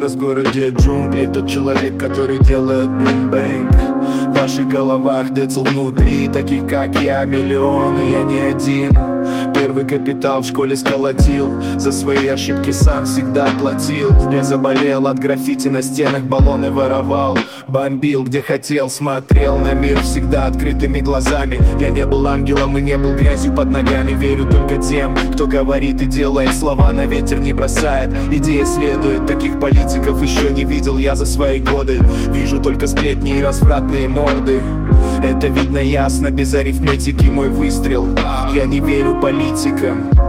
образ в городе джунглей. Тот человек, который делает бум-бэнг в ваших головах, децл внутри. Таких как я миллионы, я не один. Первый капитал в школе сколотил, за свои ошибки сам всегда платил. Я заболел от граффити на стенах, баллоны воровал, бомбил где хотел, смотрел на мир всегда открытыми глазами. Я не был ангелом и не был грязью под ногами. Верю только тем, кто говорит и делает, слова на ветер не бросает, идеи следует. Таких политиков еще не видел я за свои годы. Вижу только сплетни и развратные морды. Это видно ясно, без арифметики мой выстрел. Я не верю политикам,